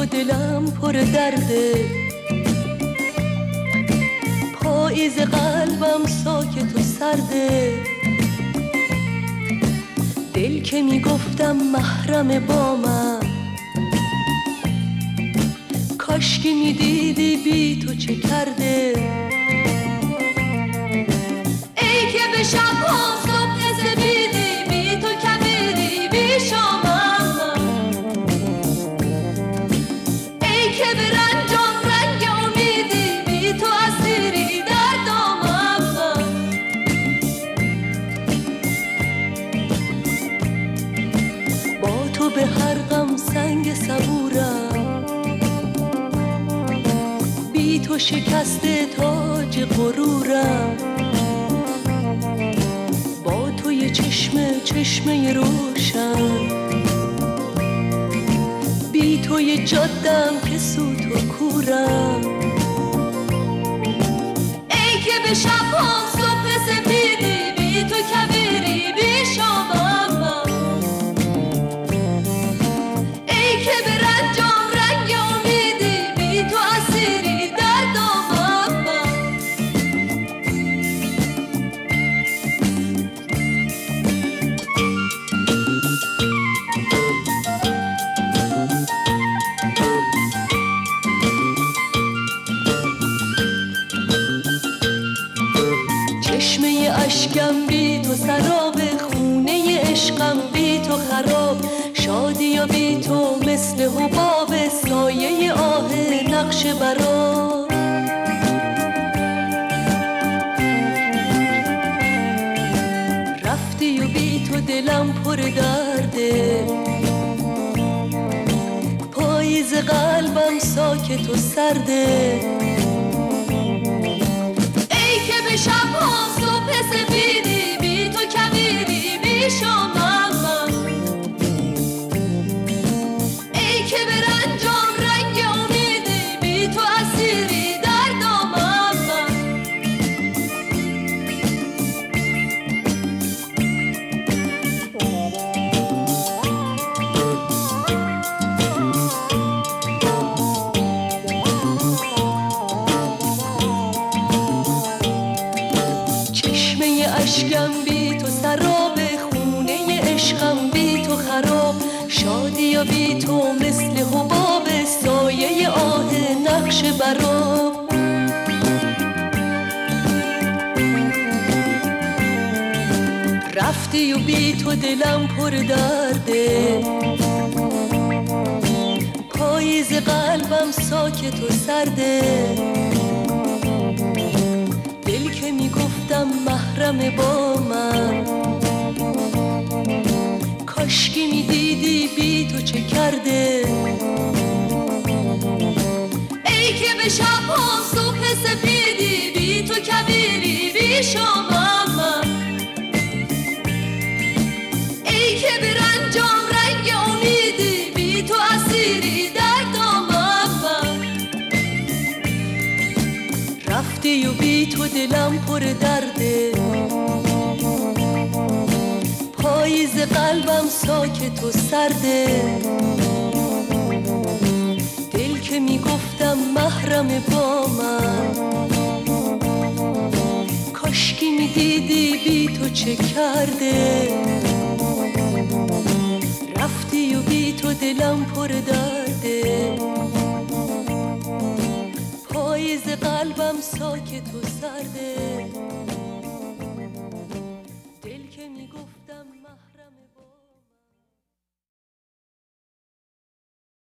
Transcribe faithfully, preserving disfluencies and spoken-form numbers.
دلم پر درده، پاییز قلبم ساکت و سرده. دل که میگفتم محرم با من، کاشکی میدیدی بی تو چه کرده. ای که به شب‌ها صبح سپیدی، بی تو کبیری بی شامم. ای که به رنجام رنگ امیدی، بی تو اسیری در دامم. با تو به هر غم سنگ صبورم، بی تو شکسته تاج غرورم. با تو یه چشمه چشمه روشن، بی تو یه جادم که سوت و کورم. ای که به شب‌ها صبح سپیدی، بی تو کبیری بی شامم. ای که به رنجام رنگ امیدی، بی تو اسیری در دامم. چشمه اشکم بی تو سراب، خونه عشقم بی تو خراب. شادی و بی تو مثل حباب، سایه آه نقش براب. رفتی و بی تو دلم پر درده، پاییز قلبم ساکت و سرده. ای که به شب‌ها صبح سپیدی، بی تو کبیری بی شامم. ای که به رنجام رنگ امیدی، بی تو اسیری در دامم. چشمه اشکم بی تو سراب، خونه عشقم بی تو خراب. شادی و بی تو مثل حباب، سایه آه نقش براب. رفتی و بی تو دلم پر درده، پاییز قلبم ساکت و سرده. دل که میگفتم محرم با من، کاشکی میدیدی بی تو چه کرده. ای که به شب‌ها صبح سپیدی، بی تو کبیری بی شامم. ای که به رنجام رنگ امیدی، بی تو اسیری در دامم. رفتی و بی تو دلم پر درده، پاییز قلبم ساکت و سرده. دل که میگفتم محرم با من، کاشکی میدیدی بی تو چه کرده. رفتی و بی تو دلم پر درده، پاییز قلبم ساکت و سرده.